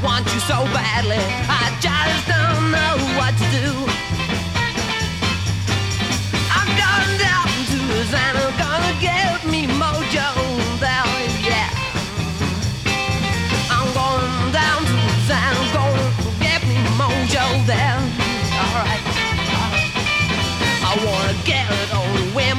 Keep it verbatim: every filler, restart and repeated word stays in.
want you so badly. I just don't know what to do.